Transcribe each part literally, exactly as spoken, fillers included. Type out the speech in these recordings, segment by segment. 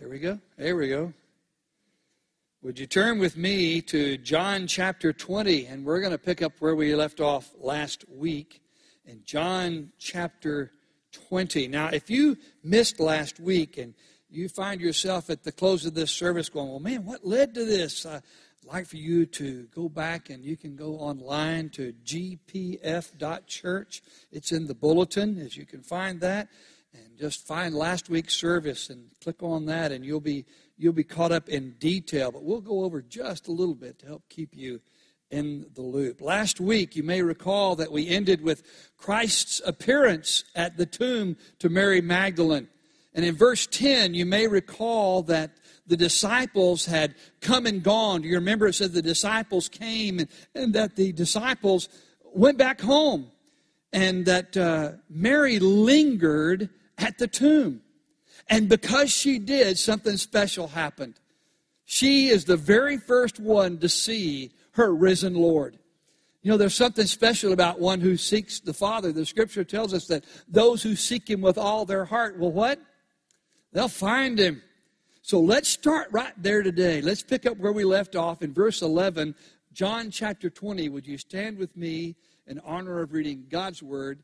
There we go. There we go. Would you turn with me to John chapter twenty, and we're going to pick up where we left off last week in John chapter twenty. Now, if you missed last week and you find yourself at the close of this service going, well, man, what led to this? Uh, I'd like for you to go back, and you can go online to g p f dot church. It's in the bulletin, as you can find that. And just find last week's service and click on that, and you'll be you'll be caught up in detail. But we'll go over just a little bit to help keep you in the loop. Last week, you may recall that we ended with Christ's appearance at the tomb to Mary Magdalene. And in verse ten, you may recall that the disciples had come and gone. Do you remember it said the disciples came and, and that the disciples went back home, and that uh, Mary lingered at the tomb. And because she did, something special happened. She is the very first one to see her risen Lord. You know, there's something special about one who seeks the Father. The Scripture tells us that those who seek Him with all their heart will what? They'll find Him. So let's start right there today. Let's pick up where we left off in verse eleven, John chapter twenty. Would you stand with me in honor of reading God's Word?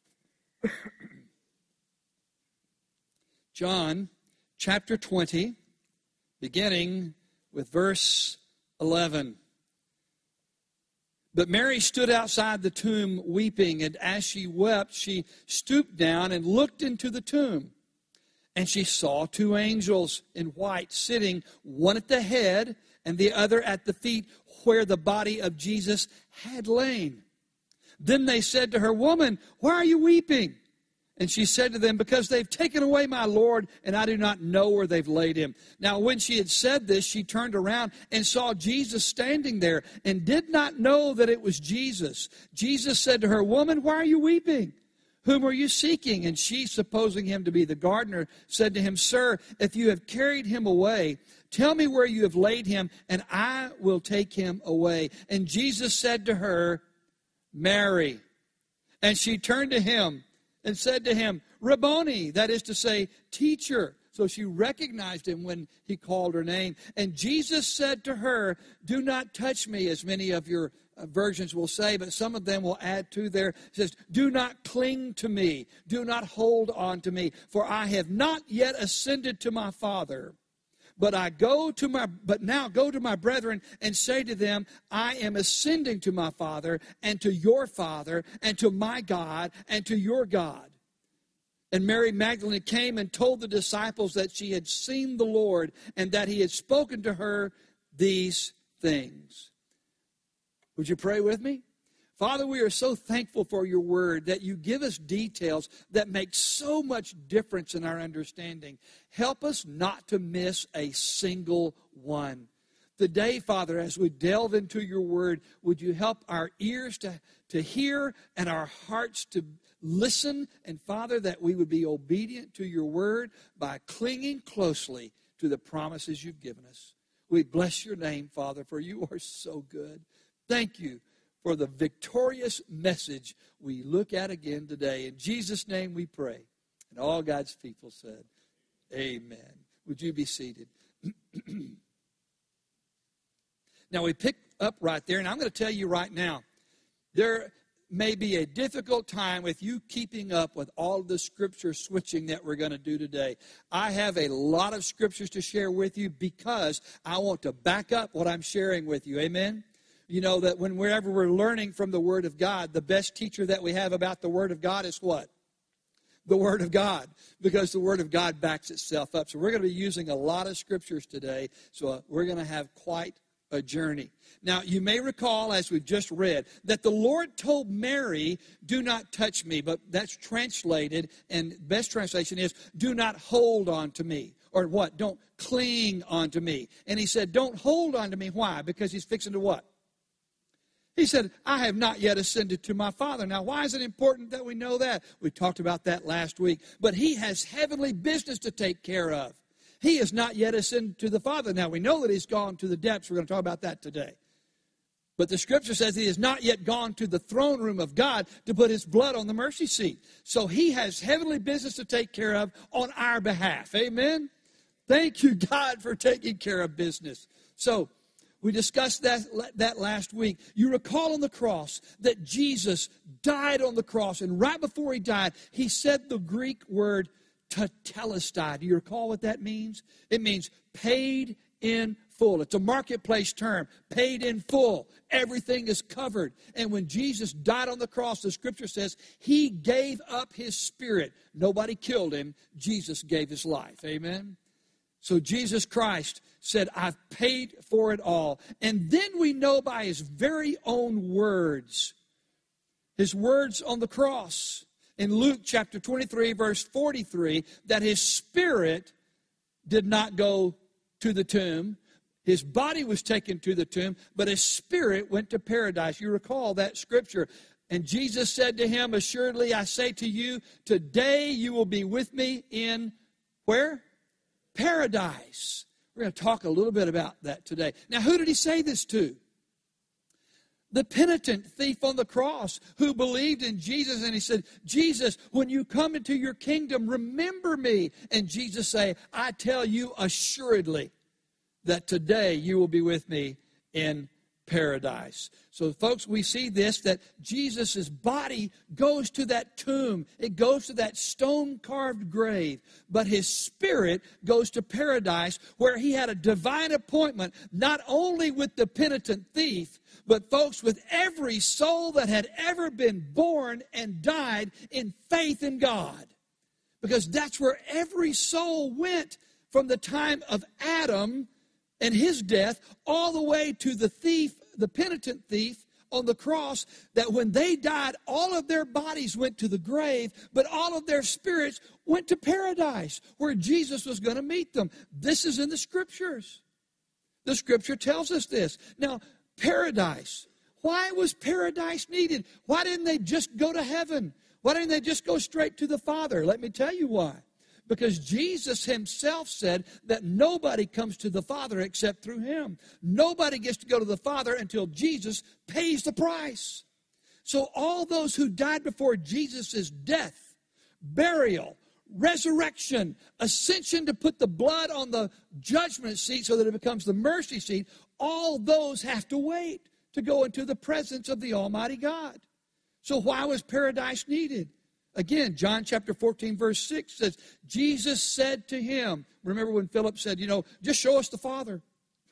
John chapter twenty, beginning with verse eleven. But Mary stood outside the tomb weeping, and as she wept, she stooped down and looked into the tomb. And she saw two angels in white sitting, one at the head and the other at the feet where the body of Jesus had lain. Then they said to her, "Woman, why are you weeping?" And she said to them, "Because they've taken away my Lord, and I do not know where they've laid him." Now when she had said this, she turned around and saw Jesus standing there, and did not know that it was Jesus. Jesus said to her, "Woman, why are you weeping? Whom are you seeking?" And she, supposing him to be the gardener, said to him, "Sir, if you have carried him away, tell me where you have laid him, and I will take him away." And Jesus said to her, "Mary." And she turned to him and said to him, "Rabboni," that is to say, teacher. So she recognized him when he called her name. And Jesus said to her, "Do not touch me," as many of your versions will say, but some of them will add to there. It says, "Do not cling to me. Do not hold on to me, for I have not yet ascended to my Father. But I go to my but now go to my brethren and say to them, I am ascending to my Father and to your Father and to my God and to your God." And Mary Magdalene came and told the disciples that she had seen the Lord and that he had spoken to her these things. Would you pray with me? Father, we are so thankful for your word, that you give us details that make so much difference in our understanding. Help us not to miss a single one. Today, Father, as we delve into your word, would you help our ears to, to hear and our hearts to listen? And Father, that we would be obedient to your word by clinging closely to the promises you've given us. We bless your name, Father, for you are so good. Thank you for the victorious message we look at again today. In Jesus' name we pray. And all God's people said, amen. Would you be seated? Now we pick up right there, and I'm going to tell you right now, there may be a difficult time with you keeping up with all the scripture switching that we're going to do today. I have a lot of scriptures to share with you because I want to back up what I'm sharing with you. Amen? You know that when wherever we're learning from the Word of God, the best teacher that we have about the Word of God is what? The Word of God, because the Word of God backs itself up. So we're going to be using a lot of scriptures today, so we're going to have quite a journey. Now, you may recall, as we've just read, that the Lord told Mary, "Do not touch me," but that's translated, and best translation is, "Do not hold on to me." Or what? Don't cling on to me. And he said, don't hold on to me. Why? Because he's fixing to what? He said, "I have not yet ascended to my Father." Now, why is it important that we know that? We talked about that last week. But he has heavenly business to take care of. He has not yet ascended to the Father. Now, we know that he's gone to the depths. We're going to talk about that today. But the Scripture says he has not yet gone to the throne room of God to put his blood on the mercy seat. So he has heavenly business to take care of on our behalf. Amen? Thank you, God, for taking care of business. So we discussed that, that last week. You recall on the cross that Jesus died on the cross, and right before he died, he said the Greek word tetelestai. Do you recall what that means? It means paid in full. It's a marketplace term, paid in full. Everything is covered. And when Jesus died on the cross, the scripture says he gave up his spirit. Nobody killed him. Jesus gave his life. Amen? So Jesus Christ said, I've paid for it all. And then we know by his very own words, his words on the cross, in Luke chapter twenty-three, verse forty-three, that his spirit did not go to the tomb. His body was taken to the tomb, but his spirit went to paradise. You recall that scripture. And Jesus said to him, assuredly, I say to you, today you will be with me in where? Paradise. We're going to talk a little bit about that today. Now, who did he say this to? The penitent thief on the cross who believed in Jesus, and he said, Jesus, when you come into your kingdom, remember me. And Jesus said, I tell you assuredly that today you will be with me in paradise. So, folks, we see this, that Jesus' body goes to that tomb. It goes to that stone-carved grave. But his spirit goes to paradise, where he had a divine appointment, not only with the penitent thief, but, folks, with every soul that had ever been born and died in faith in God. Because that's where every soul went from the time of Adam and his death all the way to the thief, the penitent thief on the cross, that when they died, all of their bodies went to the grave, but all of their spirits went to paradise, where Jesus was going to meet them. This is in the scriptures. The scripture tells us this. Now, paradise. Why was paradise needed? Why didn't they just go to heaven? Why didn't they just go straight to the Father? Let me tell you why. Because Jesus himself said that nobody comes to the Father except through him. Nobody gets to go to the Father until Jesus pays the price. So all those who died before Jesus' death, burial, resurrection, ascension to put the blood on the judgment seat so that it becomes the mercy seat, all those have to wait to go into the presence of the Almighty God. So why was paradise needed? Again, John chapter fourteen, verse six says, Jesus said to him, remember when Philip said, you know, just show us the Father.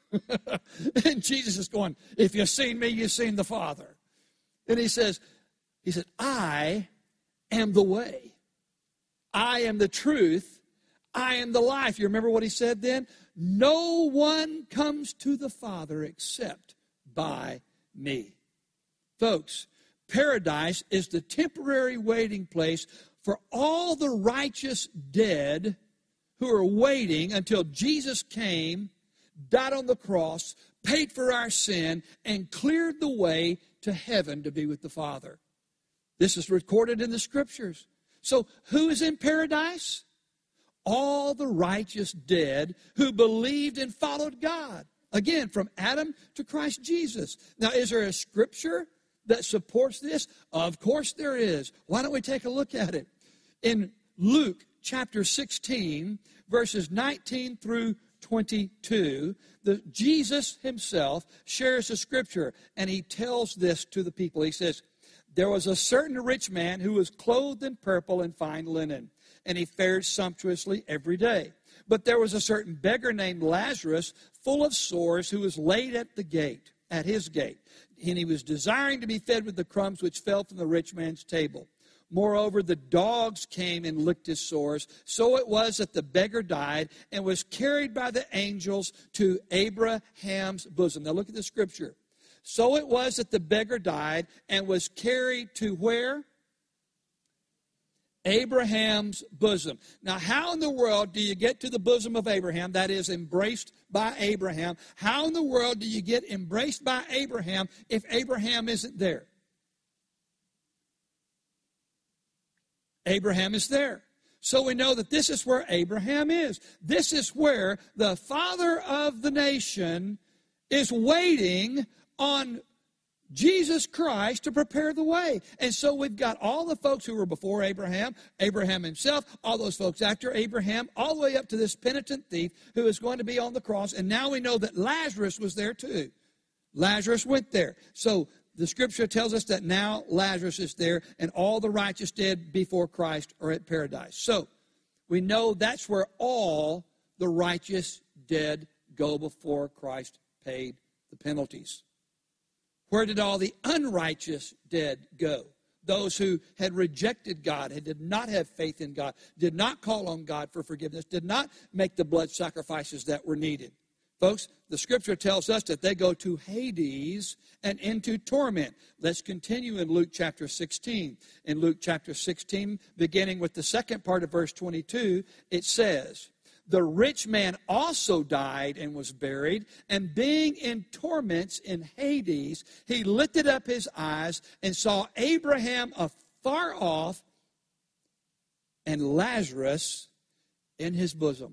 And Jesus is going, if you've seen me, you've seen the Father. And he says, he said, I am the way. I am the truth. I am the life. You remember what he said then? No one comes to the Father except by me. Folks, paradise is the temporary waiting place for all the righteous dead who are waiting until Jesus came, died on the cross, paid for our sin, and cleared the way to heaven to be with the Father. This is recorded in the Scriptures. So who is in paradise? All the righteous dead who believed and followed God. Again, from Adam to Christ Jesus. Now, is there a Scripture that supports this? Of course there is. Why don't we take a look at it? In Luke chapter sixteen, verses nineteen through twenty-two, the, Jesus himself shares a scripture, and he tells this to the people. He says, there was a certain rich man who was clothed in purple and fine linen, and he fared sumptuously every day. But there was a certain beggar named Lazarus, full of sores, who was laid at the gate, at his gate. And he was desiring to be fed with the crumbs which fell from the rich man's table. Moreover, the dogs came and licked his sores. So it was that the beggar died and was carried by the angels to Abraham's bosom. Now look at the scripture. So it was that the beggar died and was carried to where? Abraham's bosom. Now, how in the world do you get to the bosom of Abraham, that is, embraced by Abraham? How in the world do you get embraced by Abraham if Abraham isn't there? Abraham is there. So we know that this is where Abraham is. This is where the father of the nation is waiting on Jesus Christ to prepare the way. And so we've got all the folks who were before Abraham, Abraham himself, all those folks after Abraham, all the way up to this penitent thief who is going to be on the cross. And now we know that Lazarus was there too. Lazarus went there. So the scripture tells us that now Lazarus is there, and all the righteous dead before Christ are at paradise. So we know that's where all the righteous dead go before Christ paid the penalties. Where did all the unrighteous dead go? Those who had rejected God and did not have faith in God, did not call on God for forgiveness, did not make the blood sacrifices that were needed. Folks, the scripture tells us that they go to Hades and into torment. Let's continue in Luke chapter sixteen. In Luke chapter sixteen, beginning with the second part of verse twenty-two, it says, "The rich man also died and was buried, and being in torments in Hades, he lifted up his eyes and saw Abraham afar off and Lazarus in his bosom."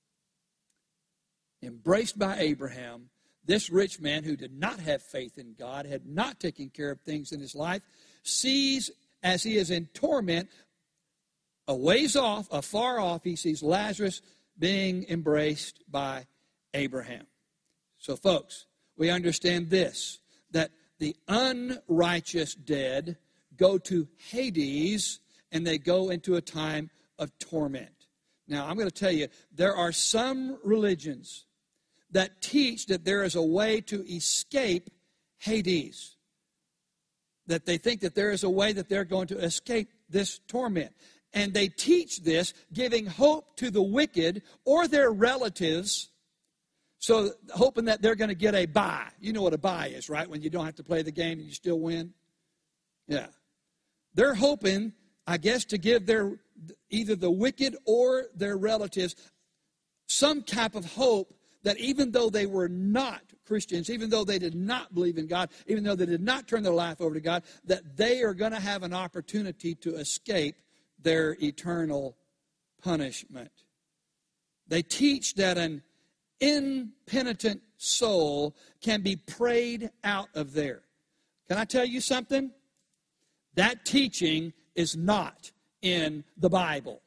Embraced by Abraham, this rich man who did not have faith in God, had not taken care of things in his life, sees as he is in torment, a ways off, afar off, he sees Lazarus being embraced by Abraham. So, folks, we understand this, that the unrighteous dead go to Hades and they go into a time of torment. Now, I'm going to tell you, there are some religions that teach that there is a way to escape Hades. That they think that there is a way that they're going to escape this torment. And they teach this, giving hope to the wicked or their relatives, so hoping that they're going to get a bye. You know what a bye is, right? When you don't have to play the game and you still win. Yeah. They're hoping, I guess, to give their either the wicked or their relatives some type of hope that even though they were not Christians, even though they did not believe in God, even though they did not turn their life over to God, that they are going to have an opportunity to escape their eternal punishment. They teach that an impenitent soul can be prayed out of there. Can I tell you something? That teaching is not in the Bible.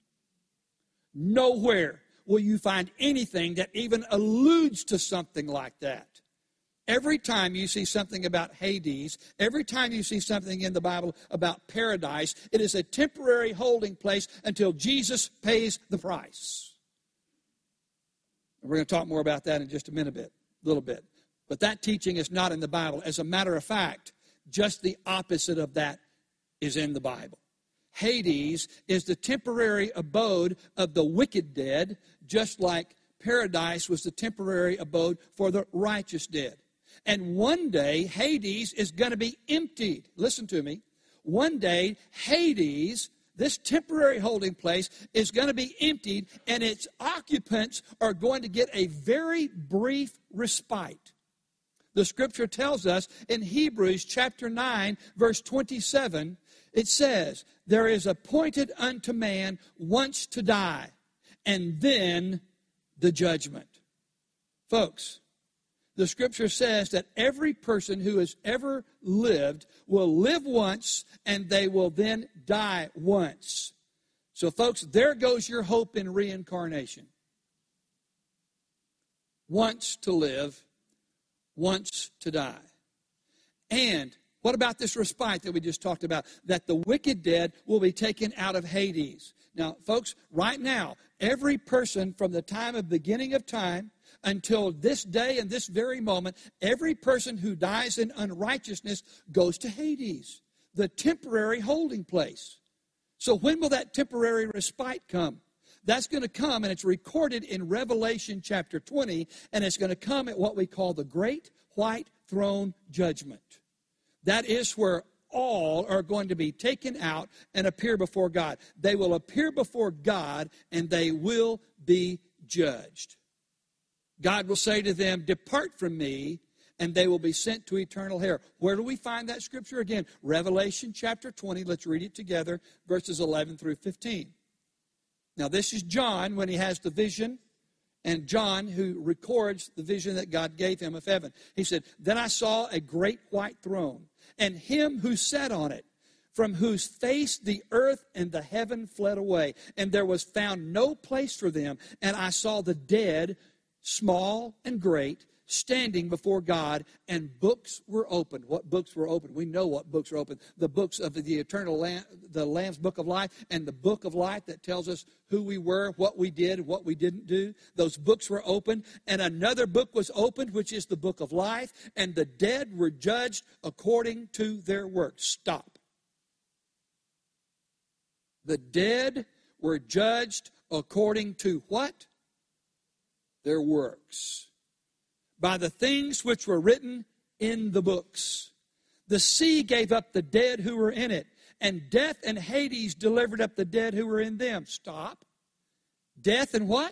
Nowhere will you find anything that even alludes to something like that. Every time you see something about Hades, every time you see something in the Bible about paradise, it is a temporary holding place until Jesus pays the price. And we're going to talk more about that in just a minute, bit, little bit. But that teaching is not in the Bible. As a matter of fact, just the opposite of that is in the Bible. Hades is the temporary abode of the wicked dead, just like paradise was the temporary abode for the righteous dead. And one day, Hades is going to be emptied. Listen to me. One day, Hades, this temporary holding place, is going to be emptied, and its occupants are going to get a very brief respite. The scripture tells us in Hebrews chapter nine, verse twenty-seven, it says, "There is appointed unto man once to die, and then the judgment." Folks, the scripture says that every person who has ever lived will live once, and they will then die once. So, folks, there goes your hope in reincarnation. Once to live, once to die. And what about this respite that we just talked about? That the wicked dead will be taken out of Hades. Now, folks, right now, every person from the time of beginning of time until this day and this very moment, every person who dies in unrighteousness goes to Hades, the temporary holding place. So when will that temporary respite come? That's going to come, and it's recorded in Revelation chapter twenty, and it's going to come at what we call the Great White Throne Judgment. That is where all are going to be taken out and appear before God. They will appear before God, and they will be judged. God will say to them, "Depart from me," and they will be sent to eternal hell. Where do we find that scripture again? Revelation chapter twenty. Let's read it together, verses eleven through fifteen. Now, this is John when he has the vision And John, who records the vision that God gave him of heaven, he said, "Then I saw a great white throne, and him who sat on it, from whose face the earth and the heaven fled away, and there was found no place for them. And I saw the dead, small and great, standing before God, and books were opened." What books were opened? We know what books were opened. The books of the eternal Lamb, the Lamb's book of life, and the book of life that tells us who we were, what we did, what we didn't do. Those books were opened, and another book was opened, which is the book of life, and the dead were judged according to their works. Stop. The dead were judged according to what? Their works. By the things which were written in the books. The sea gave up the dead who were in it, and death and Hades delivered up the dead who were in them. Stop. Death and what?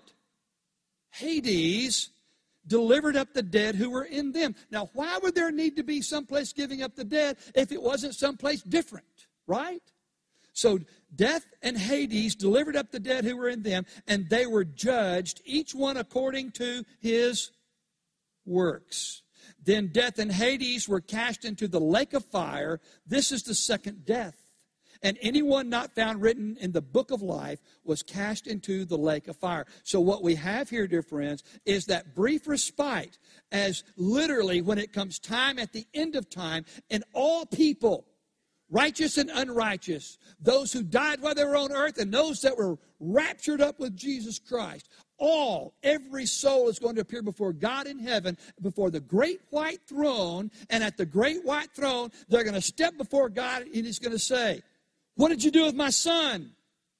Hades delivered up the dead who were in them. Now, why would there need to be someplace giving up the dead if it wasn't someplace different, right? So death and Hades delivered up the dead who were in them, and they were judged, each one according to his works. Then death and Hades were cast into the lake of fire. This is the second death. And anyone not found written in the book of life was cast into the lake of fire. So what we have here, dear friends, is that brief respite, as literally when it comes time at the end of time, and all people, righteous and unrighteous, those who died while they were on earth and those that were raptured up with Jesus Christ, all, every soul is going to appear before God in heaven, before the great white throne, and at the great white throne, they're going to step before God, and he's going to say, "What did you do with my son?"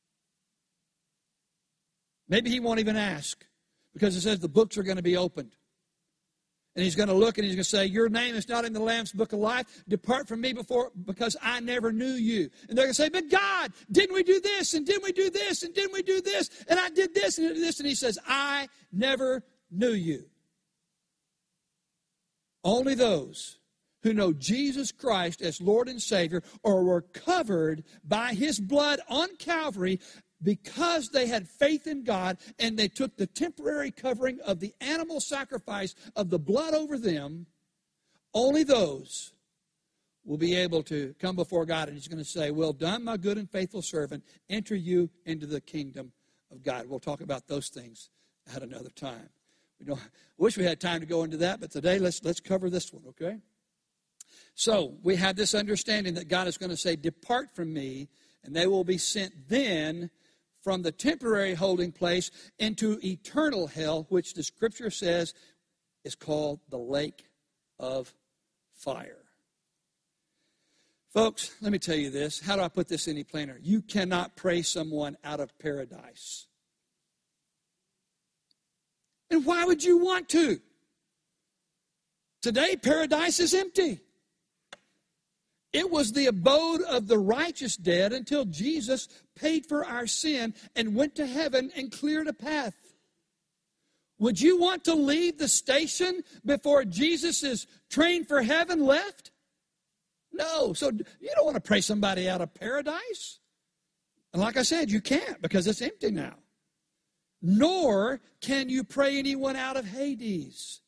Maybe he won't even ask, because it says the books are going to be opened. And he's going to look and he's going to say, "Your name is not in the Lamb's book of life. Depart from me before, because I never knew you." And they're going to say, "But God, didn't we do this? And didn't we do this? And didn't we do this? And I did this and I did this." And he says, "I never knew you." Only those who know Jesus Christ as Lord and Savior, or were covered by his blood on Calvary, because they had faith in God and they took the temporary covering of the animal sacrifice of the blood over them, only those will be able to come before God, and he's going to say, "Well done, my good and faithful servant. Enter you into the kingdom of God." We'll talk about those things at another time. We don't wish we had time to go into that, but today let's let's cover this one, okay? So we have this understanding that God is going to say, "Depart from me," and they will be sent then from the temporary holding place into eternal hell, which the Scripture says is called the lake of fire. Folks, let me tell you this. How do I put this any plainer? You cannot pray someone out of paradise. And why would you want to? Today, paradise is empty. It was the abode of the righteous dead until Jesus paid for our sin and went to heaven and cleared a path. Would you want to leave the station before Jesus' train for heaven left? No. So you don't want to pray somebody out of paradise. And like I said, you can't, because it's empty now. Nor can you pray anyone out of Hades.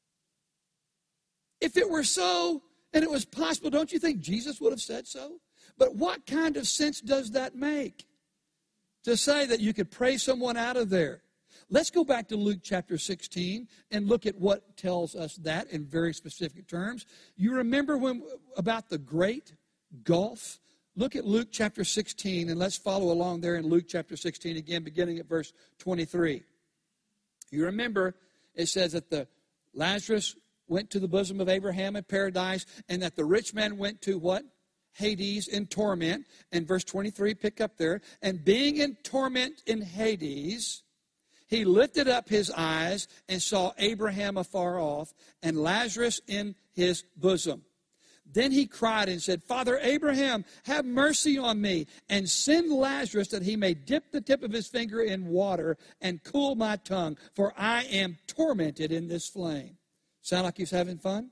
If it were so, and it was possible, don't you think Jesus would have said so? But what kind of sense does that make? To say that you could pray someone out of there. Let's go back to Luke chapter sixteen and look at what tells us that in very specific terms. You remember when about the great gulf? Look at Luke chapter sixteen, and let's follow along there in Luke chapter sixteen again, beginning at verse twenty-three. You remember it says that the Lazarus went to the bosom of Abraham in paradise, and that the rich man went to what? Hades in torment. And verse twenty-three, pick up there. And being in torment in Hades, he lifted up his eyes and saw Abraham afar off and Lazarus in his bosom. Then he cried and said, "Father Abraham, have mercy on me, and send Lazarus that he may dip the tip of his finger in water and cool my tongue, for I am tormented in this flame." Sound like he's having fun?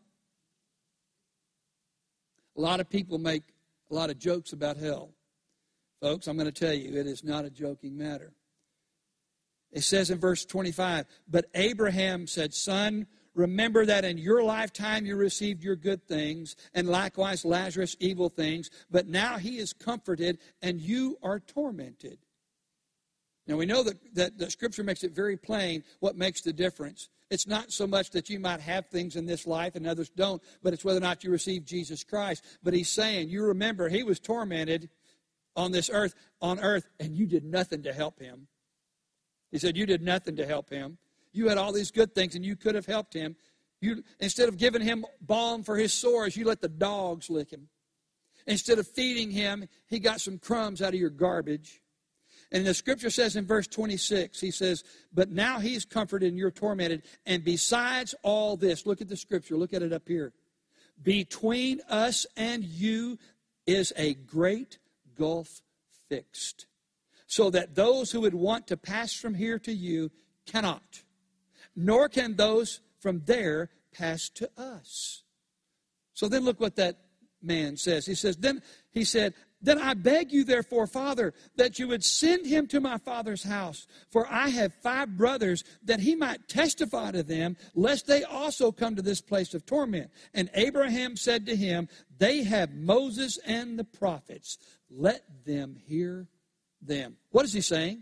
A lot of people make a lot of jokes about hell. Folks, I'm going to tell you, it is not a joking matter. It says in verse twenty-five, but Abraham said, Son, remember that in your lifetime you received your good things, and likewise Lazarus evil things, but now he is comforted and you are tormented. Now we know that, that the Scripture makes it very plain what makes the difference. It's not so much that you might have things in this life and others don't, but it's whether or not you receive Jesus Christ. But he's saying, you remember, he was tormented on this earth, on earth, and you did nothing to help him. He said, you did nothing to help him. You had all these good things, and you could have helped him. You, instead of giving him balm for his sores, you let the dogs lick him. Instead of feeding him, he got some crumbs out of your garbage. And the Scripture says in verse twenty-six, he says, but now he's comforted and you're tormented. And besides all this, look at the Scripture, look at it up here. Between us and you is a great gulf fixed, so that those who would want to pass from here to you cannot, nor can those from there pass to us. So then look what that man says. He says, then he said, then I beg you, therefore, Father, that you would send him to my father's house. For I have five brothers, that he might testify to them, lest they also come to this place of torment. And Abraham said to him, they have Moses and the prophets. Let them hear them. What is he saying?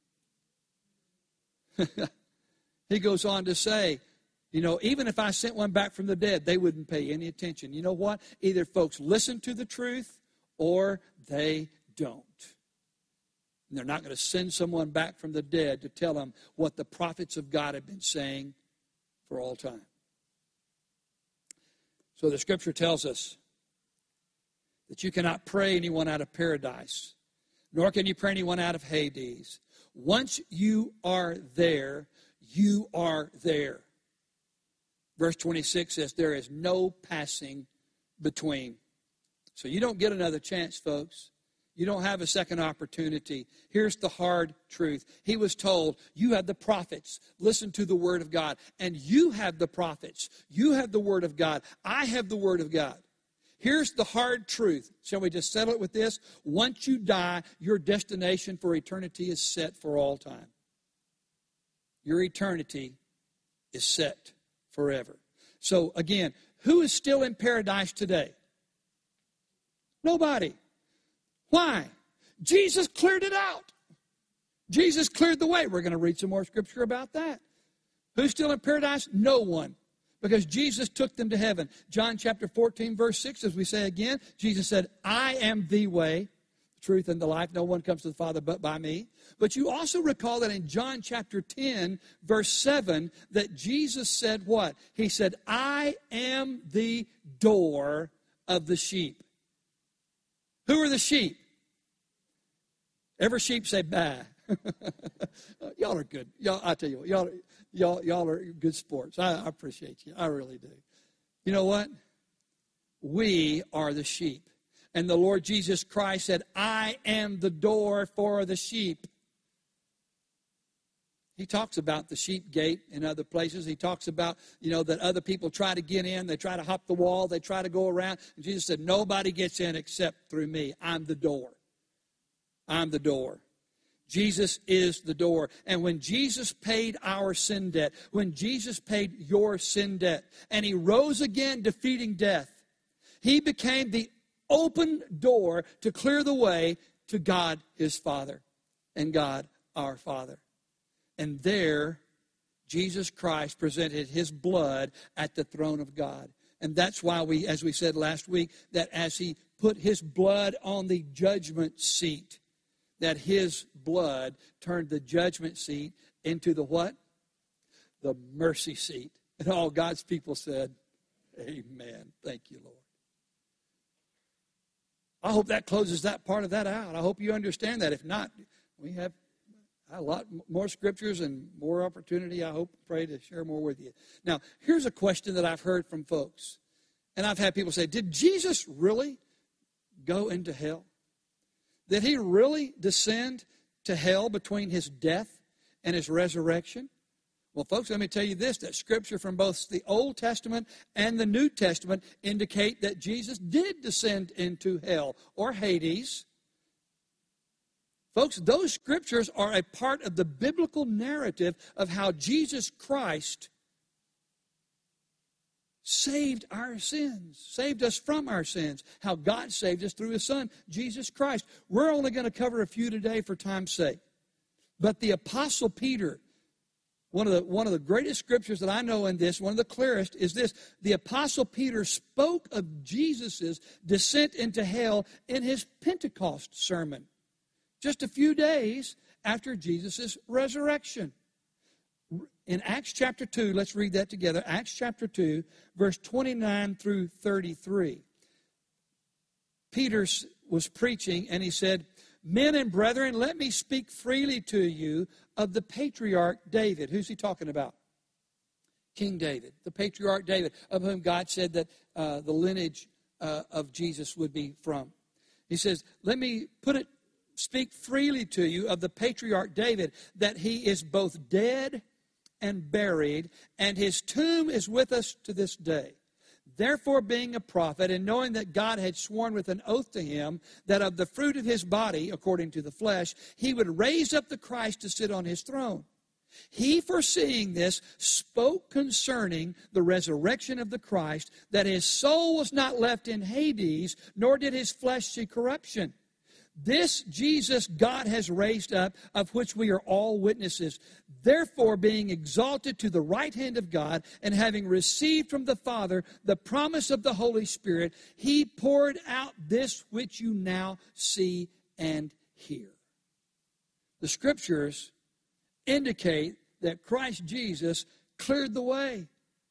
He goes on to say, you know, even if I sent one back from the dead, they wouldn't pay any attention. You know what? Either folks listen to the truth or they don't. And they're not going to send someone back from the dead to tell them what the prophets of God have been saying for all time. So the Scripture tells us that you cannot pray anyone out of paradise, nor can you pray anyone out of Hades. Once you are there, you are there. Verse twenty-six says, there is no passing between. So you don't get another chance, folks. You don't have a second opportunity. Here's the hard truth. He was told, you have the prophets. Listen to the Word of God. And you have the prophets. You have the Word of God. I have the Word of God. Here's the hard truth. Shall we just settle it with this? Once you die, your destination for eternity is set for all time. Your eternity is set forever. So again, who is still in paradise today? Nobody. Why? Jesus cleared it out. Jesus cleared the way. We're going to read some more Scripture about that. Who's still in paradise? No one. Because Jesus took them to heaven. John chapter fourteen, verse six, as we say again, Jesus said, I am the way, the truth, and the life. No one comes to the Father but by me. But you also recall that in John chapter ten, verse seven, that Jesus said what? He said, I am the door of the sheep. Who are the sheep? Every sheep say, bah. Y'all are good. Y'all, I tell you what, y'all, y'all, y'all are good sports. I, I appreciate you. I really do. You know what? We are the sheep. And the Lord Jesus Christ said, I am the door for the sheep. He talks about the sheep gate in other places. He talks about, you know, that other people try to get in. They try to hop the wall. They try to go around. And Jesus said, nobody gets in except through me. I'm the door. I'm the door. Jesus is the door. And when Jesus paid our sin debt, when Jesus paid your sin debt, and he rose again defeating death, he became the open door to clear the way to God his Father and God our Father. And there, Jesus Christ presented his blood at the throne of God. And that's why we, as we said last week, that as he put his blood on the judgment seat, that his blood turned the judgment seat into the what? The mercy seat. And all God's people said, amen. Thank you, Lord. I hope that closes that part of that out. I hope you understand that. If not, we have a lot more scriptures and more opportunity, I hope, pray to share more with you. Now, here's a question that I've heard from folks. And I've had people say, did Jesus really go into hell? Did he really descend to hell between his death and his resurrection? Well, folks, let me tell you this, that Scripture from both the Old Testament and the New Testament indicate that Jesus did descend into hell or Hades Folks, those scriptures are a part of the biblical narrative of how Jesus Christ saved our sins, saved us from our sins, how God saved us through His Son, Jesus Christ. We're only going to cover a few today for time's sake. But the Apostle Peter, one of the, one of the greatest scriptures that I know in this, one of the clearest, is this. The Apostle Peter spoke of Jesus' descent into hell in his Pentecost sermon, just a few days after Jesus' resurrection. In Acts chapter two, let's read that together. Acts chapter two, verse twenty-nine through thirty-three. Peter was preaching, and he said, "Men and brethren, let me speak freely to you of the patriarch David." Who's he talking about? King David, the patriarch David, of whom God said that uh, the lineage uh, of Jesus would be from. He says, let me put it, speak freely to you of the patriarch David, that he is both dead and buried, and his tomb is with us to this day. Therefore, being a prophet, and knowing that God had sworn with an oath to him that of the fruit of his body, according to the flesh, he would raise up the Christ to sit on his throne. He, foreseeing this, spoke concerning the resurrection of the Christ, that his soul was not left in Hades, nor did his flesh see corruption. This Jesus God has raised up, of which we are all witnesses. Therefore, being exalted to the right hand of God, and having received from the Father the promise of the Holy Spirit, he poured out this which you now see and hear. The Scriptures indicate that Christ Jesus cleared the way.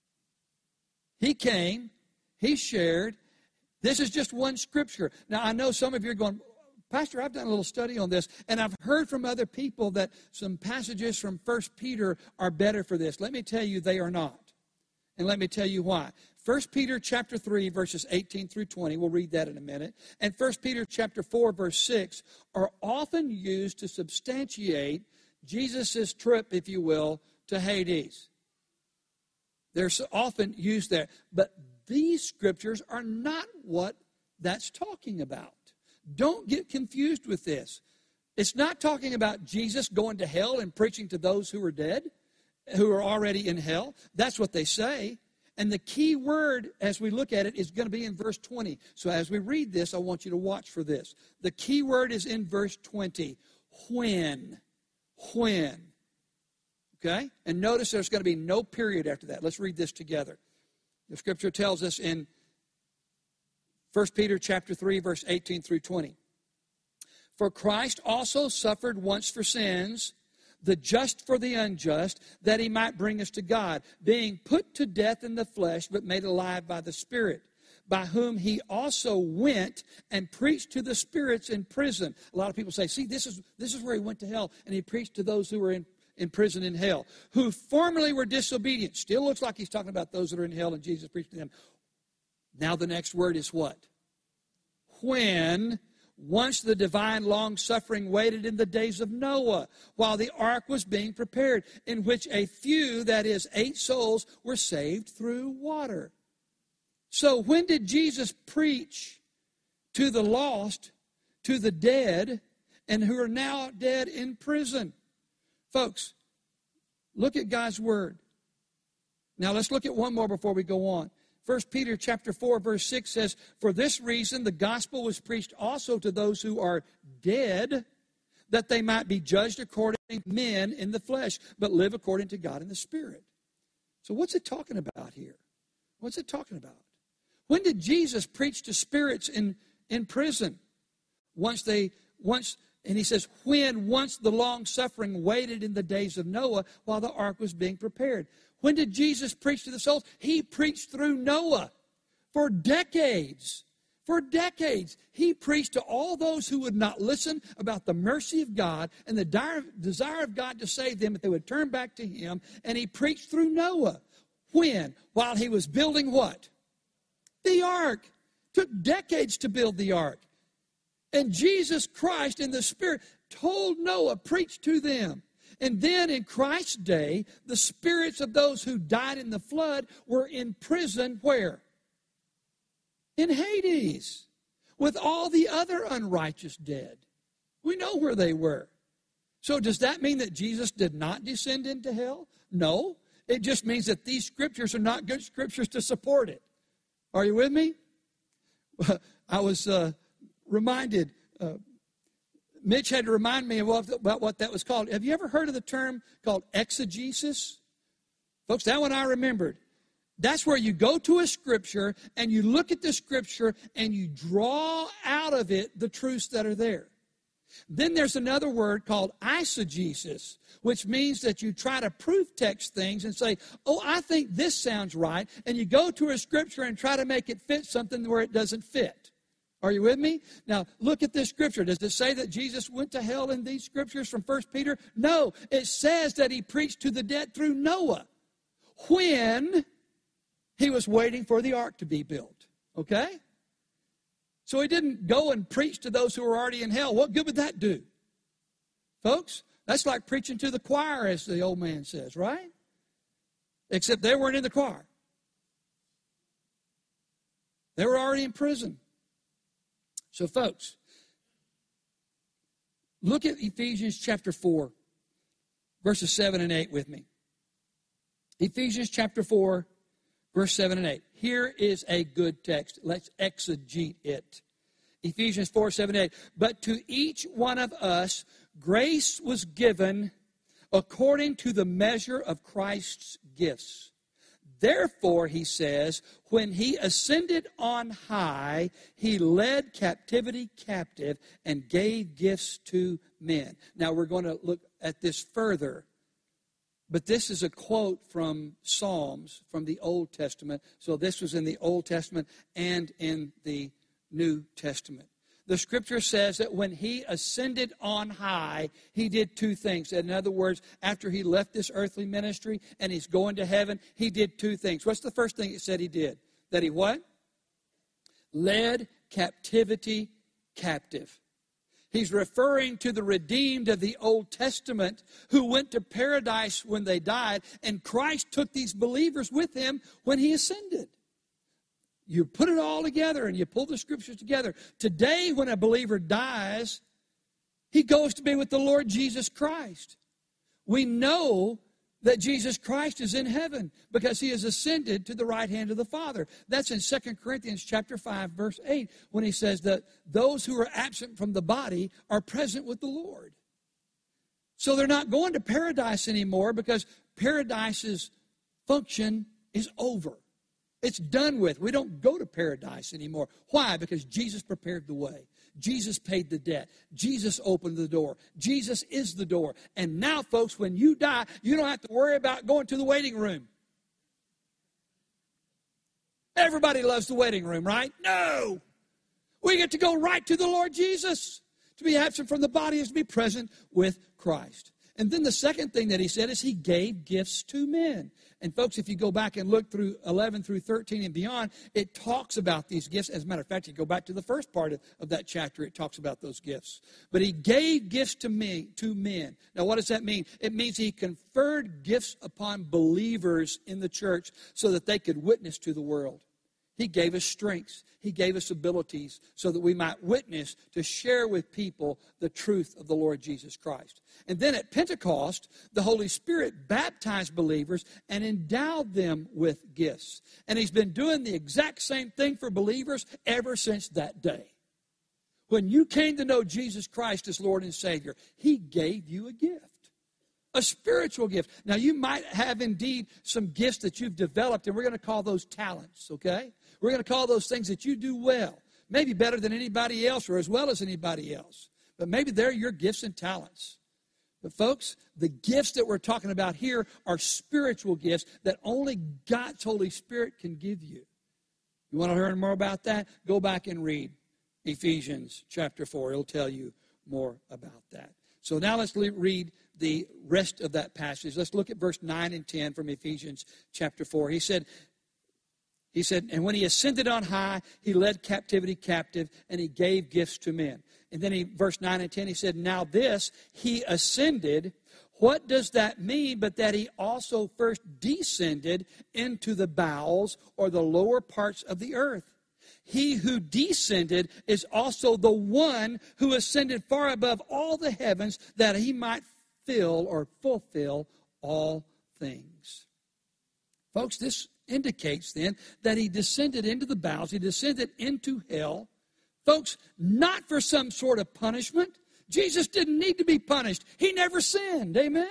He came, he shared. This is just one Scripture. Now, I know some of you are going, Pastor, I've done a little study on this, and I've heard from other people that some passages from First Peter are better for this. Let me tell you, they are not. And let me tell you why. First Peter chapter three, verses eighteen through twenty, we'll read that in a minute, and First Peter chapter four, verse six, are often used to substantiate Jesus' trip, if you will, to Hades. They're so often used there. But these scriptures are not what that's talking about. Don't get confused with this. It's not talking about Jesus going to hell and preaching to those who are dead, who are already in hell. That's what they say. And the key word, as we look at it, is going to be in verse twenty. So as we read this, I want you to watch for this. The key word is in verse twenty. When. When. Okay? And notice there's going to be no period after that. Let's read this together. The Scripture tells us in First Peter chapter three, verse eighteen through twenty. For Christ also suffered once for sins, the just for the unjust, that he might bring us to God, being put to death in the flesh, but made alive by the Spirit, by whom he also went and preached to the spirits in prison. A lot of people say, see, this is this is where he went to hell, and he preached to those who were in, in prison in hell, who formerly were disobedient. Still looks like he's talking about those that are in hell, and Jesus preached to them. Now the next word is what? When, once the divine long-suffering waited in the days of Noah, while the ark was being prepared, in which a few, that is, eight souls, were saved through water. So when did Jesus preach to the lost, to the dead, and who are now dead in prison? Folks, look at God's word. Now let's look at one more before we go on. First Peter chapter four, verse six says, for this reason the gospel was preached also to those who are dead, that they might be judged according to men in the flesh, but live according to God in the Spirit. So what's it talking about here? What's it talking about? When did Jesus preach to spirits in, in prison? Once they, once, and he says, when once the long suffering waited in the days of Noah while the ark was being prepared. When did Jesus preach to the souls? He preached through Noah for decades. For decades. He preached to all those who would not listen about the mercy of God and the dire, desire of God to save them if they would turn back to him. And he preached through Noah. When? While he was building what? The ark. Took decades to build the ark. And Jesus Christ in the Spirit told Noah, preach to them. And then in Christ's day, the spirits of those who died in the flood were in prison where? In Hades, with all the other unrighteous dead. We know where they were. So does that mean that Jesus did not descend into hell? No. It just means that these scriptures are not good scriptures to support it. Are you with me? I was uh, reminded, uh, Mitch had to remind me of what, about what that was called. Have you ever heard of the term called exegesis? Folks, that one I remembered. That's where you go to a scripture and you look at the scripture and you draw out of it the truths that are there. Then there's another word called eisegesis, which means that you try to proof text things and say, oh, I think this sounds right. And you go to a scripture and try to make it fit something where it doesn't fit. Are you with me? Now, look at this scripture. Does it say that Jesus went to hell in these scriptures from First Peter? No. It says that he preached to the dead through Noah when he was waiting for the ark to be built. Okay? So he didn't go and preach to those who were already in hell. What good would that do? Folks, that's like preaching to the choir, as the old man says, right? Except they weren't in the choir. They were already in prison. So, folks, look at Ephesians chapter four, verses seven and eight with me. Ephesians chapter four, verse seven and eight. Here is a good text. Let's exegete it. Ephesians four, seven, eight. But to each one of us, grace was given according to the measure of Christ's gifts. Therefore, he says, when he ascended on high, he led captivity captive and gave gifts to men. Now, we're going to look at this further. But this is a quote from Psalms from the Old Testament. So this was in the Old Testament and in the New Testament. The scripture says that when he ascended on high, he did two things. In other words, after he left this earthly ministry and he's going to heaven, he did two things. What's the first thing it said he did? That he what? Led captivity captive. He's referring to the redeemed of the Old Testament who went to paradise when they died, and Christ took these believers with him when he ascended. You put it all together and you pull the scriptures together. Today, when a believer dies, he goes to be with the Lord Jesus Christ. We know that Jesus Christ is in heaven because he has ascended to the right hand of the Father. That's in Second Corinthians chapter five, verse eight, when he says that those who are absent from the body are present with the Lord. So they're not going to paradise anymore because paradise's function is over. It's done with. We don't go to paradise anymore. Why? Because Jesus prepared the way. Jesus paid the debt. Jesus opened the door. Jesus is the door. And now, folks, when you die, you don't have to worry about going to the waiting room. Everybody loves the waiting room, right? No. We get to go right to the Lord Jesus. To be absent from the body is to be present with Christ. And then the second thing that he said is he gave gifts to men. And folks, if you go back and look through eleven through thirteen and beyond, it talks about these gifts. As a matter of fact, you go back to the first part of, of that chapter, it talks about those gifts. But he gave gifts to me, to men. Now, what does that mean? It means he conferred gifts upon believers in the church so that they could witness to the world. He gave us strengths. He gave us abilities so that we might witness to share with people the truth of the Lord Jesus Christ. And then at Pentecost, the Holy Spirit baptized believers and endowed them with gifts. And he's been doing the exact same thing for believers ever since that day. When you came to know Jesus Christ as Lord and Savior, he gave you a gift. A spiritual gift. Now, you might have indeed some gifts that you've developed, and we're going to call those talents, okay? We're going to call those things that you do well. Maybe better than anybody else or as well as anybody else. But maybe they're your gifts and talents. But folks, the gifts that we're talking about here are spiritual gifts that only God's Holy Spirit can give you. You want to learn more about that? Go back and read Ephesians chapter four. It'll tell you more about that. So now let's read the rest of that passage. Let's look at verse nine and ten from Ephesians chapter four. He said, he said, and when he ascended on high, he led captivity captive, and he gave gifts to men. And then he, verse nine and ten, he said, now this, he ascended. What does that mean but that he also first descended into the bowels or the lower parts of the earth? He who descended is also the one who ascended far above all the heavens, that he might fill or fulfill all things. Folks, this indicates then that he descended into the bowels, he descended into hell. Folks, not for some sort of punishment. Jesus didn't need to be punished. He never sinned. Amen?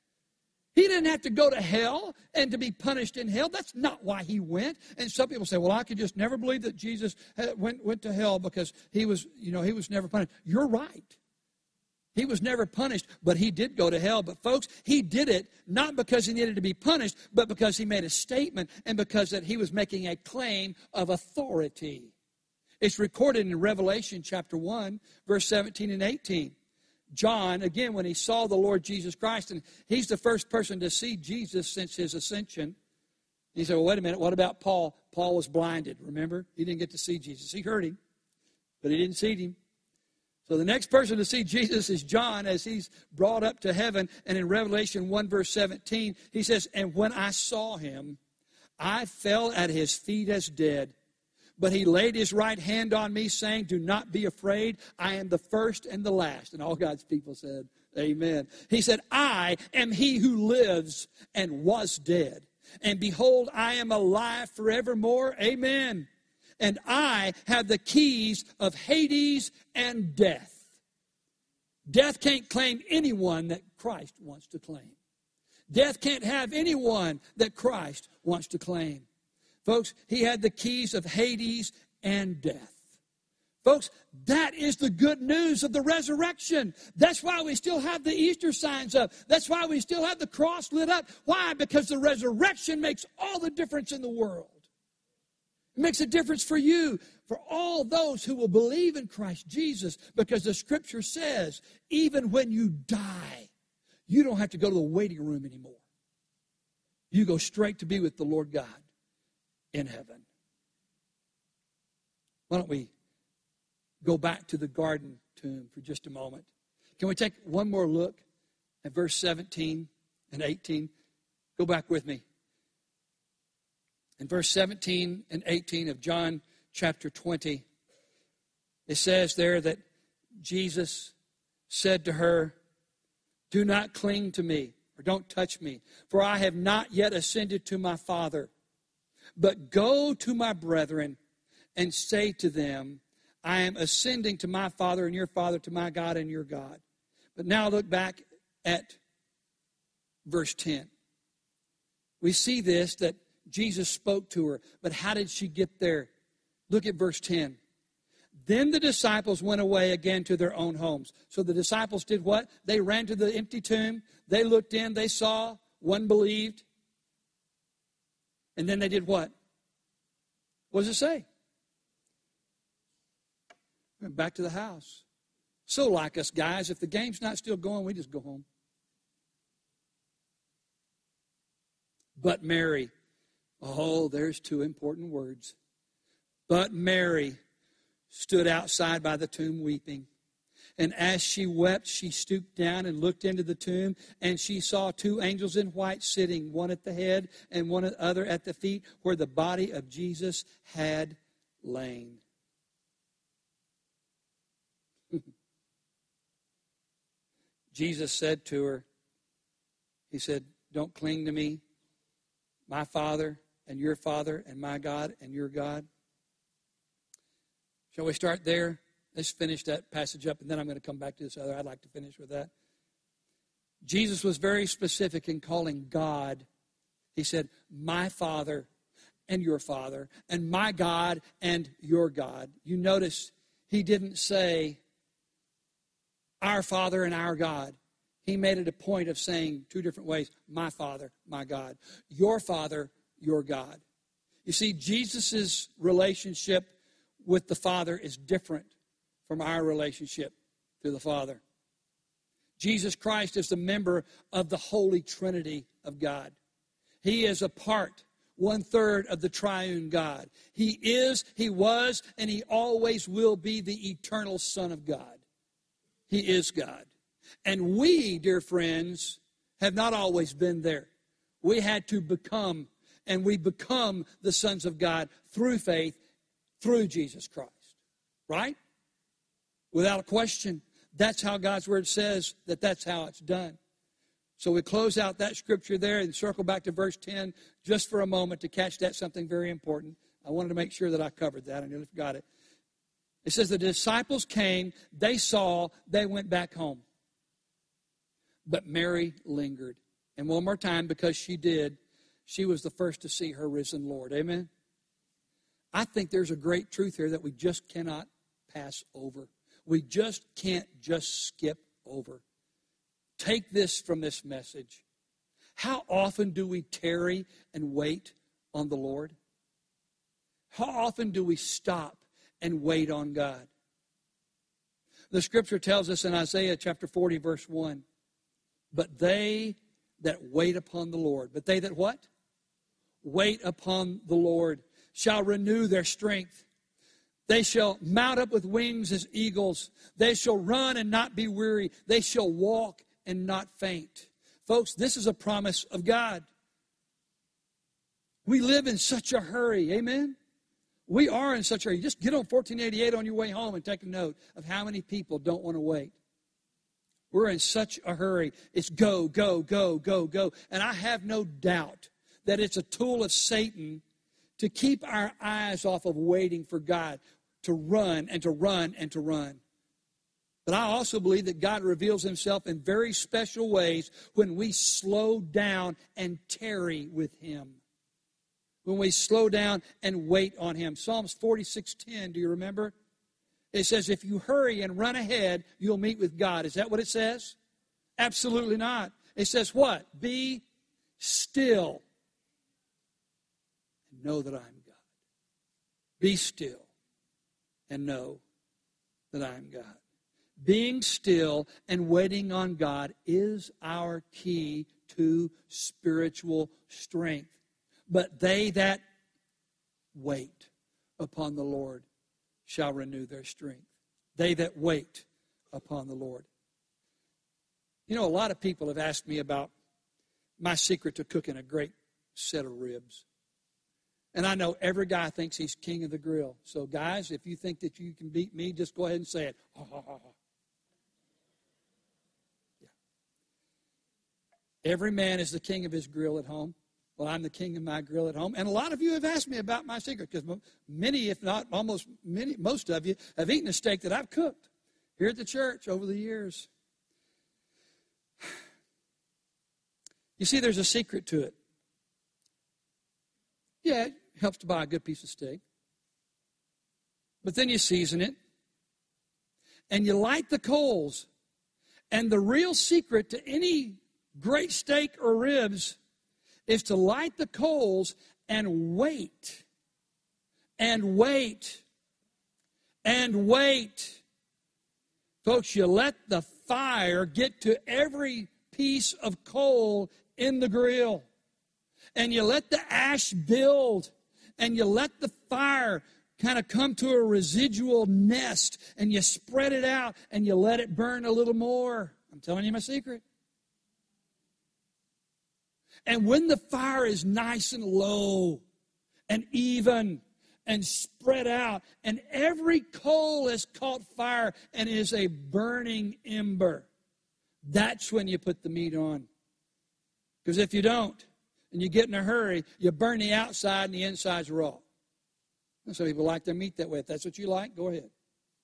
He didn't have to go to hell and to be punished in hell. That's not why he went. And some people say, well, I could just never believe that Jesus went, went to hell because he was, you know, he was never punished. You're right. He was never punished, but he did go to hell. But folks, he did it not because he needed to be punished, but because he made a statement and because that he was making a claim of authority. It's recorded in Revelation chapter one, verse seventeen and eighteen. John, again, when he saw the Lord Jesus Christ, and he's the first person to see Jesus since his ascension. He said, well, wait a minute, what about Paul? Paul was blinded, remember? He didn't get to see Jesus. He heard him, but he didn't see him. So the next person to see Jesus is John as he's brought up to heaven. And in Revelation one, verse seventeen, he says, and when I saw him, I fell at his feet as dead. But he laid his right hand on me, saying, do not be afraid. I am the first and the last. And all God's people said, amen. He said, I am he who lives and was dead. And behold, I am alive forevermore. Amen. And I have the keys of Hades and death. Death can't claim anyone that Christ wants to claim. Death can't have anyone that Christ wants to claim. Folks, he had the keys of Hades and death. Folks, that is the good news of the resurrection. That's why we still have the Easter signs up. That's why we still have the cross lit up. Why? Because the resurrection makes all the difference in the world. It makes a difference for you, for all those who will believe in Christ Jesus, because the Scripture says, even when you die, you don't have to go to the waiting room anymore. You go straight to be with the Lord God in heaven. Why don't we go back to the garden tomb for just a moment? Can we take one more look at verse seventeen and eighteen? Go back with me. In verse seventeen and eighteen of John chapter twenty, it says there that Jesus said to her, do not cling to me, or don't touch me, for I have not yet ascended to my Father. But go to my brethren and say to them, I am ascending to my Father and your Father, to my God and your God. But now look back at verse ten. We see this, that Jesus spoke to her. But how did she get there? Look at verse ten. Then the disciples went away again to their own homes. So the disciples did what? They ran to the empty tomb. They looked in. They saw. One believed. And then they did what? What does it say? Went back to the house. So like us guys, if the game's not still going, we just go home. But Mary, oh, there's two important words. But Mary stood outside by the tomb weeping. And as she wept, she stooped down and looked into the tomb, and she saw two angels in white sitting, one at the head and one other at the feet, where the body of Jesus had lain. Jesus said to her, he said, don't cling to me, my Father and your Father and my God and your God. Shall we start there? Let's finish that passage up, and then I'm going to come back to this other. I'd like to finish with that. Jesus was very specific in calling God. He said, my Father and your Father, and my God and your God. You notice he didn't say, our Father and our God. He made it a point of saying two different ways, my Father, my God. Your Father, your God. You see, Jesus' relationship with the Father is different from our relationship to the Father. Jesus Christ is the member of the Holy Trinity of God. He is a part, one-third of the triune God. He is, he was, and he always will be the eternal Son of God. He is God. And we, dear friends, have not always been there. We had to become, and we become the sons of God through faith through Jesus Christ. Right? Without a question. That's how God's Word says that that's how it's done. So we close out that scripture there and circle back to verse ten just for a moment to catch that something very important. I wanted to make sure that I covered that. I nearly forgot it. It says the disciples came, they saw, they went back home. But Mary lingered. And one more time, because she did, she was the first to see her risen Lord. Amen? I think there's a great truth here that we just cannot pass over. We just can't just skip over. Take this from this message. How often do we tarry and wait on the Lord? How often do we stop and wait on God? The scripture tells us in Isaiah chapter forty, verse one, but they that wait upon the Lord, but they that what? Wait upon the Lord shall renew their strength. They shall mount up with wings as eagles. They shall run and not be weary. They shall walk and not faint. Folks, this is a promise of God. We live in such a hurry. Amen? We are in such a hurry. Just get on fourteen eighty-eight on your way home and take a note of how many people don't want to wait. We're in such a hurry. It's go, go, go, go, go. And I have no doubt that it's a tool of Satan to keep our eyes off of waiting for God to run and to run and to run. But I also believe that God reveals himself in very special ways when we slow down and tarry with him. When we slow down and wait on him. Psalms forty-six ten, do you remember? It says, if you hurry and run ahead, you'll meet with God. Is that what it says? Absolutely not. It says what? Be still and know that I am God. Be still and know that I am God. Being still and waiting on God is our key to spiritual strength. But they that wait upon the Lord shall renew their strength. They that wait upon the Lord. You know, a lot of people have asked me about my secret to cooking a great set of ribs. And I know every guy thinks he's king of the grill. So, guys, if you think that you can beat me, just go ahead and say it. Ha, ha, ha, ha. Yeah. Every man is the king of his grill at home. Well, I'm the king of my grill at home. And a lot of you have asked me about my secret because many, if not almost many, most of you have eaten a steak that I've cooked here at the church over the years. You see, there's a secret to it. Yeah, it helps to buy a good piece of steak. But then you season it. And you light the coals. And the real secret to any great steak or ribs is to light the coals and wait, and wait, and wait. Folks, you let the fire get to every piece of coal in the grill, and you let the ash build, and you let the fire kind of come to a residual nest, and you spread it out, and you let it burn a little more. I'm telling you my secret. And when the fire is nice and low and even and spread out, and every coal has caught fire and is a burning ember, that's when you put the meat on. Because if you don't, and you get in a hurry, you burn the outside and the inside's raw. And some people like their meat that way. If that's what you like, go ahead.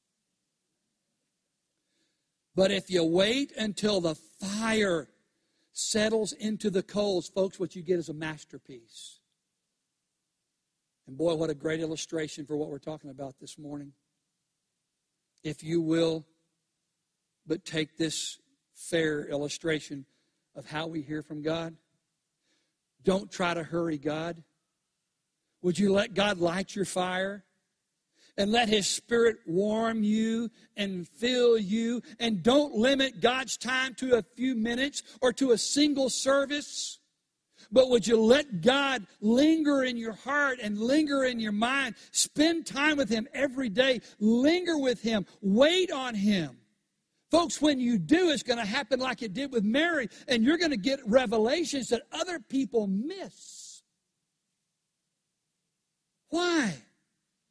But if you wait until the fire settles into the coals, folks, what you get is a masterpiece. And boy, what a great illustration for what we're talking about this morning. If you will but take this fair illustration of how we hear from God, don't try to hurry God. Would you let God light your fire? And let his Spirit warm you and fill you. And don't limit God's time to a few minutes or to a single service. But would you let God linger in your heart and linger in your mind? Spend time with him every day. Linger with him. Wait on him. Folks, when you do, it's going to happen like it did with Mary. And you're going to get revelations that other people miss. Why?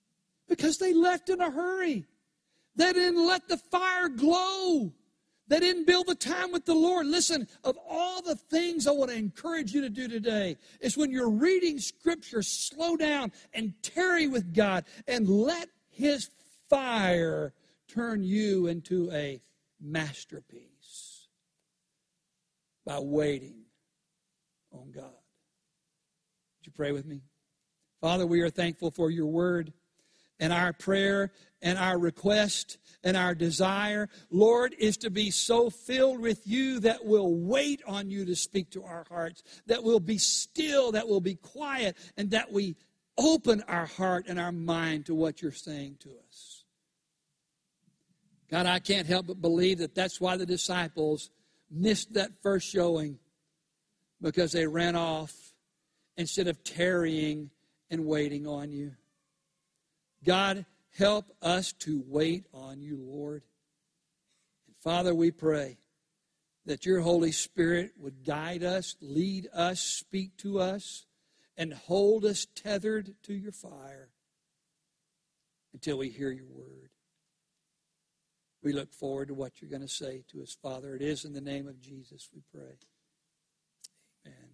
Because they left in a hurry. They didn't let the fire glow. They didn't build the time with the Lord. Listen, of all the things I want to encourage you to do today is when you're reading Scripture, slow down and tarry with God and let His fire turn you into a masterpiece by waiting on God. Would you pray with me? Father, we are thankful for your word. And our prayer and our request and our desire, Lord, is to be so filled with you that we'll wait on you to speak to our hearts, that we'll be still, that we'll be quiet, and that we open our heart and our mind to what you're saying to us. God, I can't help but believe that that's why the disciples missed that first showing, because they ran off instead of tarrying and waiting on you. God, help us to wait on you, Lord. And Father, we pray that your Holy Spirit would guide us, lead us, speak to us, and hold us tethered to your fire until we hear your word. We look forward to what you're going to say to us, Father. It is in the name of Jesus we pray. Amen.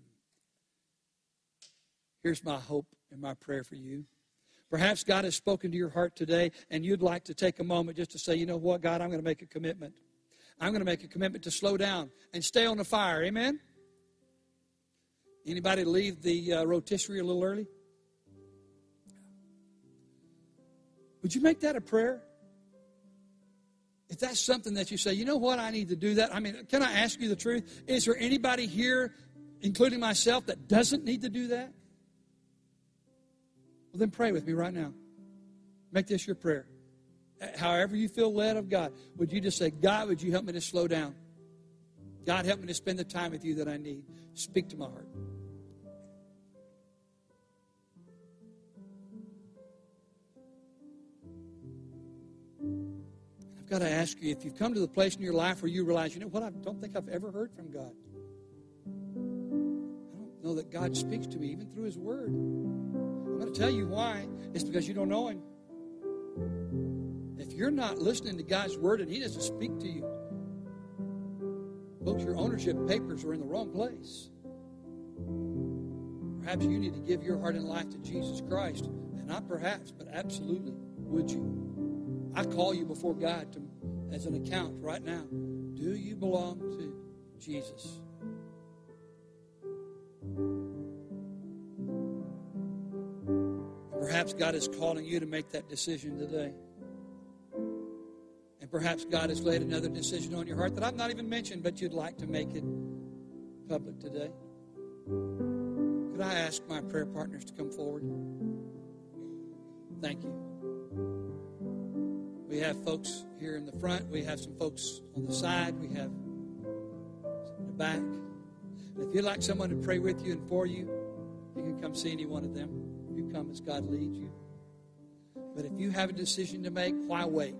Here's my hope and my prayer for you. Perhaps God has spoken to your heart today, and you'd like to take a moment just to say, you know what, God, I'm going to make a commitment. I'm going to make a commitment to slow down and stay on the fire. Amen? Anybody leave the uh, rotisserie a little early? Would you make that a prayer? If that's something that you say, you know what, I need to do that. I mean, can I ask you the truth? Is there anybody here, including myself, that doesn't need to do that? Well, then pray with me right now. Make this your prayer. However you feel led of God, would you just say, God, would you help me to slow down? God, help me to spend the time with you that I need. Speak to my heart. I've got to ask you, if you've come to the place in your life where you realize, you know what, I don't think I've ever heard from God. I don't know that God speaks to me even through His Word. I'm going to tell you why. It's because you don't know Him. If you're not listening to God's Word and He doesn't speak to you, folks, your ownership papers are in the wrong place. Perhaps you need to give your heart and life to Jesus Christ. And not perhaps, but absolutely, would you? I call you before God to, as an account right now. Do you belong to Jesus? Perhaps God is calling you to make that decision today. And perhaps God has laid another decision on your heart that I've not even mentioned, but you'd like to make it public today. Could I ask my prayer partners to come forward? Thank you. We have folks here in the front. We have some folks on the side. We have some in the back. And if you'd like someone to pray with you and for you, you can come see any one of them. You come as God leads you. But if you have a decision to make, why wait?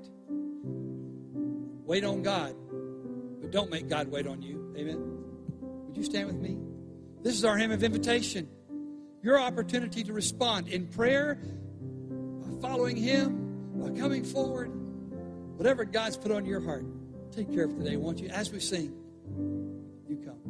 Wait on God, but don't make God wait on you. Amen? Would you stand with me? This is our hymn of invitation. Your opportunity to respond in prayer, by following Him, by coming forward. Whatever God's put on your heart, take care of it today, won't you? As we sing, you come.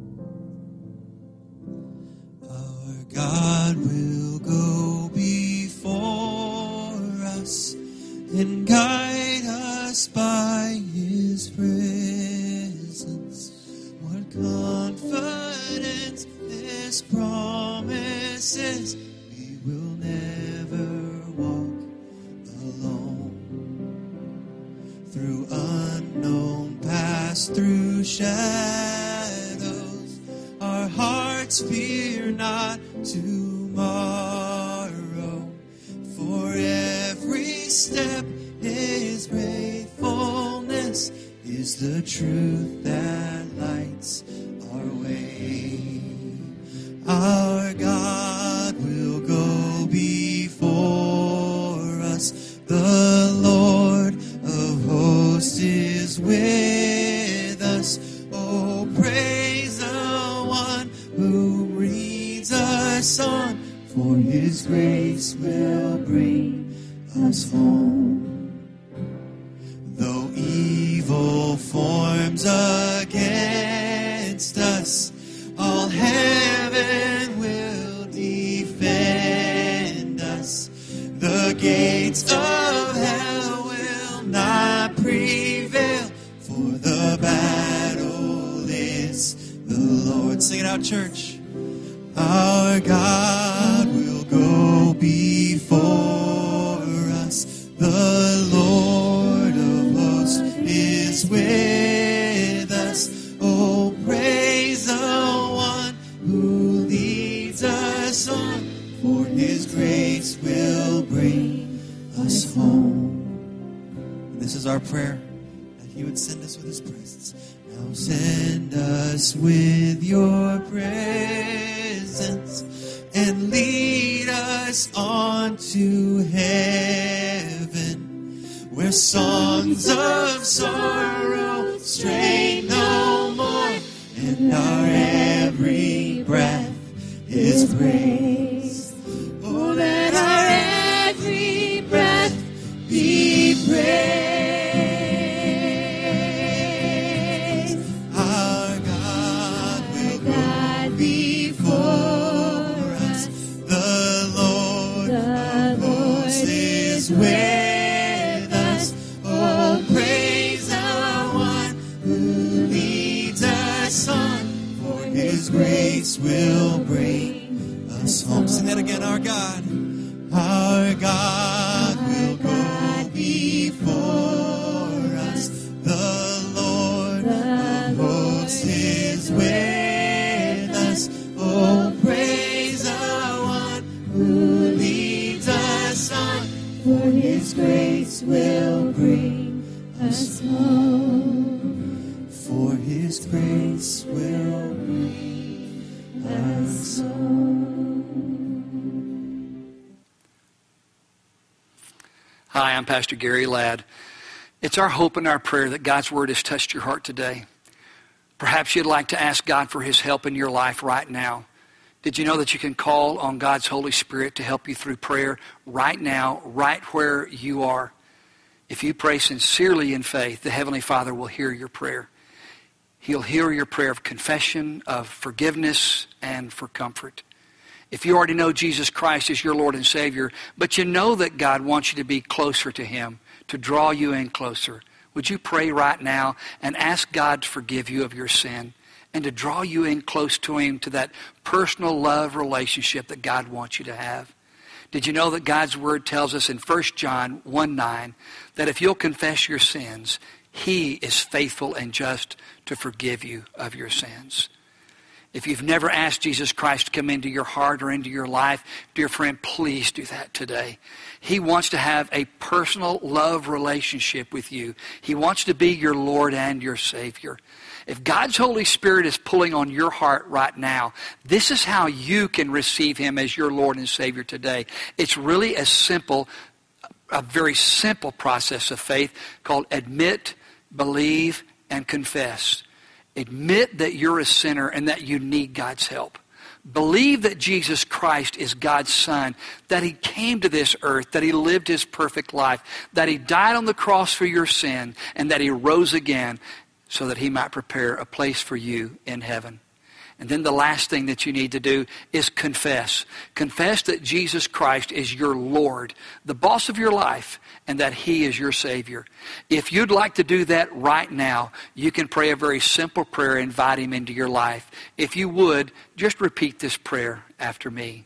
Our God will go before us and guide us by His presence. What confidence this promise is, we will never walk alone. Through unknown paths, through shadows, our hearts fear not tomorrow. For every step His faithfulness is the truth that lights our way. Our God will go before us. The Lord of hosts is with us. Oh, praise the one who leads us on, for His grace will bring us home. Though evil forms against us, all heaven will defend us. The gates of hell will not prevail, for the battle is the Lord. Sing it out, church. Our God will go before us. The Lord of hosts is with us. Oh, praise the one who leads us on, for his grace will bring us home. And this is our prayer, that he would send us with his presence. Now send us with your presence and lead us on to heaven, where songs of sorrow strain no more, and our every breath is praise. Oh, let our every breath be praised. Our God will go before us. The Lord of hosts is with us. Oh, praise the one who leads us on, for his grace will bring us home. Sing that again. Our God, our God will go before us. The Lord of hosts is with us. Oh, praise the one who leads us on, for his grace will bring us home. For his grace will bring us home. Hi, I'm Pastor Gary Ladd. It's our hope and our prayer that God's Word has touched your heart today. Perhaps you'd like to ask God for his help in your life right now. Did you know that you can call on God's Holy Spirit to help you through prayer right now, right where you are? If you pray sincerely in faith, the Heavenly Father will hear your prayer. He'll hear your prayer of confession, of forgiveness, and for comfort. If you already know Jesus Christ as your Lord and Savior, but you know that God wants you to be closer to him, to draw you in closer, would you pray right now and ask God to forgive you of your sin and to draw you in close to him, to that personal love relationship that God wants you to have? Did you know that God's Word tells us in First John one nine that if you'll confess your sins, he is faithful and just to forgive you of your sins? If you've never asked Jesus Christ to come into your heart or into your life, dear friend, please do that today. He wants to have a personal love relationship with you. He wants to be your Lord and your Savior. If God's Holy Spirit is pulling on your heart right now, this is how you can receive him as your Lord and Savior today. It's really a simple, a very simple process of faith called admit, believe, and confess. Admit that you're a sinner and that you need God's help. Believe that Jesus Christ is God's Son, that he came to this earth, that he lived his perfect life, that he died on the cross for your sin, and that he rose again so that he might prepare a place for you in heaven. And then the last thing that you need to do is confess. Confess that Jesus Christ is your Lord, the boss of your life, and that he is your Savior. If you'd like to do that right now, you can pray a very simple prayer, invite him into your life. If you would, just repeat this prayer after me.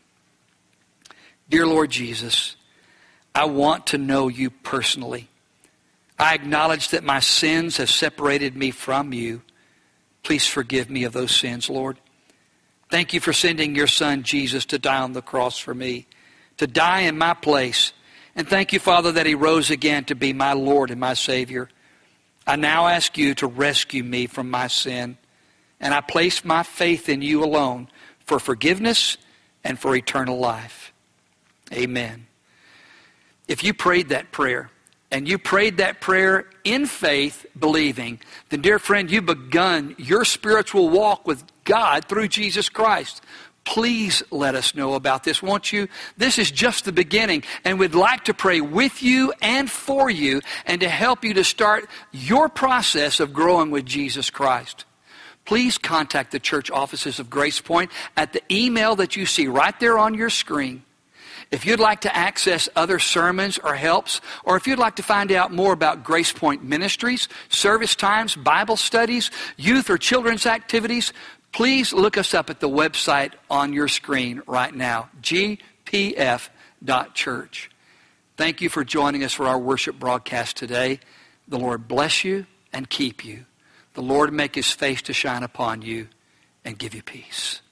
Dear Lord Jesus, I want to know you personally. I acknowledge that my sins have separated me from you. Please forgive me of those sins, Lord. Thank you for sending your Son, Jesus, to die on the cross for me, to die in my place. And thank you, Father, that he rose again to be my Lord and my Savior. I now ask you to rescue me from my sin, and I place my faith in you alone for forgiveness and for eternal life. Amen. If you prayed that prayer, and you prayed that prayer in faith, believing, then, dear friend, you've begun your spiritual walk with God through Jesus Christ. please let us know about this, won't you? This is just the beginning, and we'd like to pray with you and for you and to help you to start your process of growing with Jesus Christ. Please contact the church offices of Grace Point at the email that you see right there on your screen. If you'd like to access other sermons or helps, or if you'd like to find out more about Grace Point ministries, service times, Bible studies, youth or children's activities, please look us up at the website on your screen right now, g p f dot church. Thank you for joining us for our worship broadcast today. The Lord bless you and keep you. The Lord make his face to shine upon you and give you peace.